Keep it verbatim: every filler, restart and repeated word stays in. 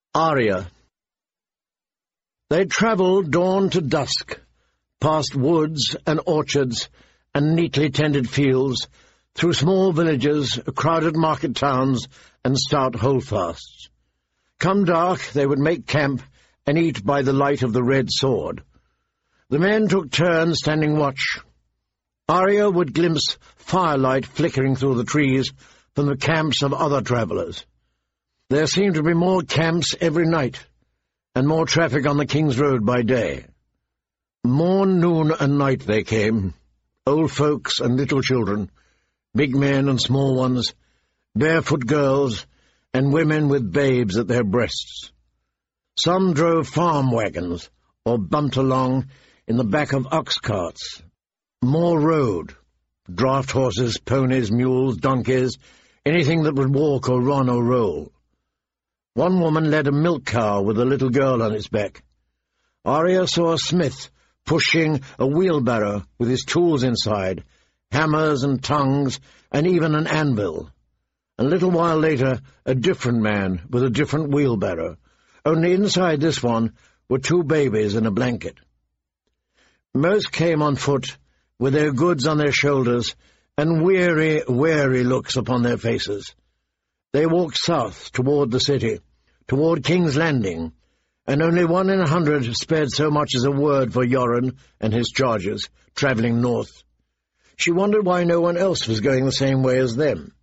Arya. They travelled dawn to dusk, past woods and orchards and neatly tended fields, through small villages, crowded market towns, and stout holdfasts. Come dark, they would make camp and eat by the light of the red sword. The men took turns standing watch. Arya would glimpse firelight flickering through the trees from the camps of other travellers. There seemed to be more camps every night, and more traffic on the King's Road by day. Morn, noon, and night they came, old folks and little children, big men and small ones, barefoot girls, and women with babes at their breasts. Some drove farm wagons, or bumped along in the back of ox carts. More rode, draft horses, ponies, mules, donkeys, anything that would walk or run or roll. One woman led a milk cow with a little girl on its back. Arya saw a smith pushing a wheelbarrow with his tools inside, hammers and tongues, and even an anvil. A little while later, a different man with a different wheelbarrow, only inside this one were two babies and a blanket. Most came on foot, with their goods on their shoulders, and weary, weary looks upon their faces. They walked south toward the city, toward King's Landing, and only one in a hundred spared so much as a word for Yoren and his charges, travelling north. She wondered why no one else was going the same way as them.